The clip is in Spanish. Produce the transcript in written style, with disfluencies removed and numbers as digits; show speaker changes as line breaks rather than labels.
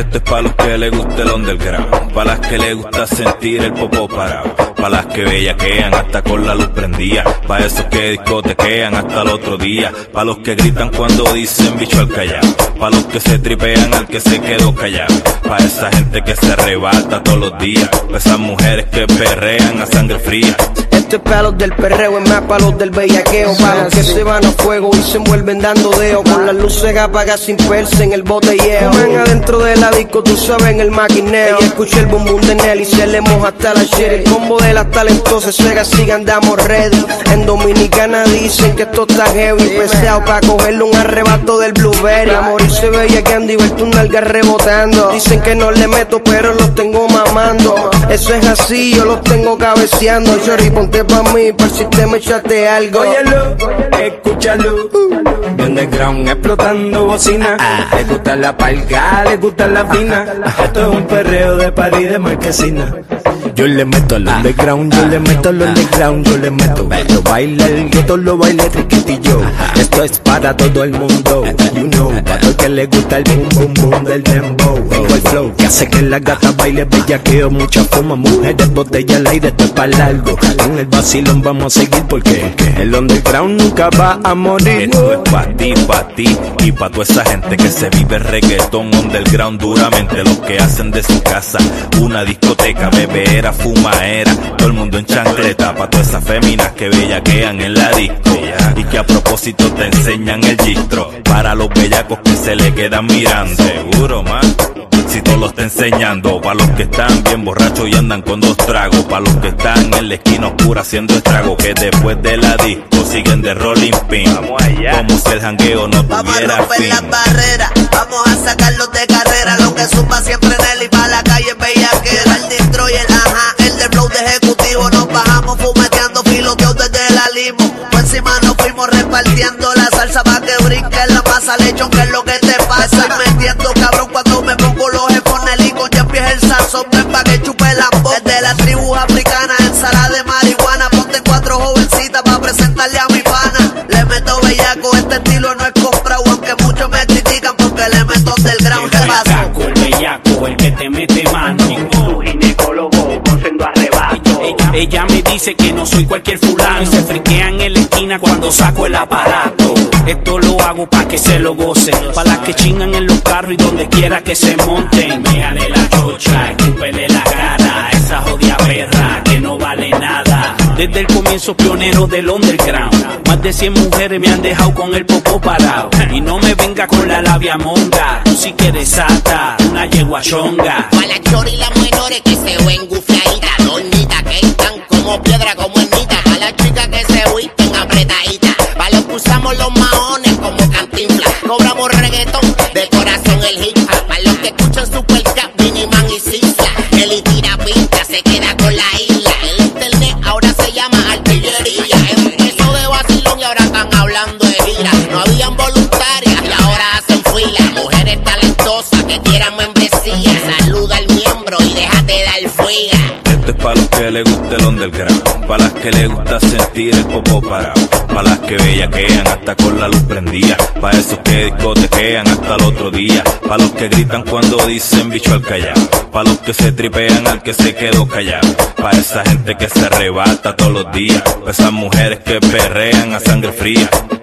Esto es pa' los que les gusta el underground, pa' las que les gusta sentir el popo parado, pa' las que bellaquean hasta con la luz prendida, pa' esos que discotequean hasta el otro día, pa' los que gritan cuando dicen bicho al callao, pa' los que se tripean al que se quedó callado, pa' esa gente que se arrebata todos los días, pa' esas mujeres que perrean a sangre fría.
Esto es pa' los del perreo, es más pa' los del bellaqueo, pa' los que se van a fuego y se envuelven dando deo, con las luces apagadas sin perse en el botelleo. Fuman adentro de la disco, tú sabes, en el maquineo. Y escuché el boom boom de Nelly, se le moja hasta la shit. El combo de las talentosas, Sega, sigue andamos ready. En Dominicana dicen que esto está heavy, pesado pa' cogerle un arrebato del blueberry. A morirse bellaqueando y verte un nalga rebotando. Dicen que no le meto, pero los tengo mamando. Eso es así, yo los tengo cabeceando. Chorri, ponte pa' mí, por si te me echaste algo.
Óyelo, escúchalo. De underground explotando bocina. Les gusta la palga, les gusta la fina. Esto es un perreo de party de marquesina. Yo le meto al underground, yo le meto al underground, yo le meto. Lo baila el gueto, lo baila el riquitillo. Esto es para todo el mundo, you know. Para todo el que le gusta el boom boom boom del dembow. Tengo el flow que hace que la gata baile bellaqueo, mucha fuma, mujeres, botella al aire, esto es pa' largo. Con el vacilón vamos a seguir porque el underground nunca va a morir.
Esto es pa' ti y pa' toda esa gente que se vive reggaetón underground duramente. Los que hacen de su casa una discoteca, bebeera, fumaera, todo el mundo en chancleta. Pa' todas esas féminas que bellaquean en la disco y que a propósito te enseñan el gistro. Para los bellacos que se le quedan mirando. Seguro, man, si todo lo está enseñando. Pa' los que están bien borrachos y andan con 2 tragos. Pa' los que están en la esquina oscura haciendo estrago, que después de la disco siguen de rolling pin. Vamos allá. Como si el jangueo no tuviera fin.
Vamos a romper las barreras, vamos a sacarlos de carrera. Lo que supa siempre en él y pa' la calle bellaquera. El destroyer, ajá, el del flow de ejecutivo. Nos bajamos fumeteando filoteos desde la limo. Por encima nos fuimos repartiendo la salsa pa' que brinque la masa lechón, que es lo que te pasa. Estoy metiendo cabrón cuando me pongo los headphones y con ya empieza el sazón. Ven pa' que chupe la voz. Desde la tribu africana, ensalada de marihuana. Ponte 4 jovencitas pa' presentarle a mi pana. Le meto bellaco, este estilo no es comprado, aunque muchos me critican porque le meto del ground. ¿Qué pasó?
El bellaco, el que te mete mano. Su ginecólogo con sendo arrebato. Ella me dice que no soy cualquier fulano. Se friquean en la esquina cuando saco el aparato. Esto lo hago pa' que se lo gocen, pa' las que chingan en los carros y donde quiera que se monten. Méale la chocha, escúpele la cara, esa jodida perra que no vale nada. Desde el comienzo pionero del underground, más de 100 mujeres me han dejado con el popo parado. Y no me venga con la labia monga, tú sí que eres sata, una yeguachonga.
Pa' la chori y las menores que se ven gufiaditas, dormitas, que están como piedra, como ermita. Pa' las chicas que se huisten apretaditas, pa' los que usamos los maones como Cantinflas. Cobramos reggaetón, de corazón el hip hop. Pa' los que escuchan Supercap, Miniman y Sisla. El y tira pinta, se queda con la isla. El internet ahora se llama artillería. Empezó de vacilón y ahora están hablando de gira. No habían voluntarias y ahora hacen fila. Mujeres talentosas que quieran membresía. Saluda al miembro y déjate dar fuega.
Esto es pa' los que les gusta el underground, pa' las que les gusta sentir el popo parado, pa' las que bellaquean hasta con la luz prendida, pa' esos que discotequean hasta el otro día, pa' los que gritan cuando dicen bicho al callao, pa' los que se tripean al que se quedó callado, pa' esa gente que se arrebata todos los días, pa' esas mujeres que perrean a sangre fría.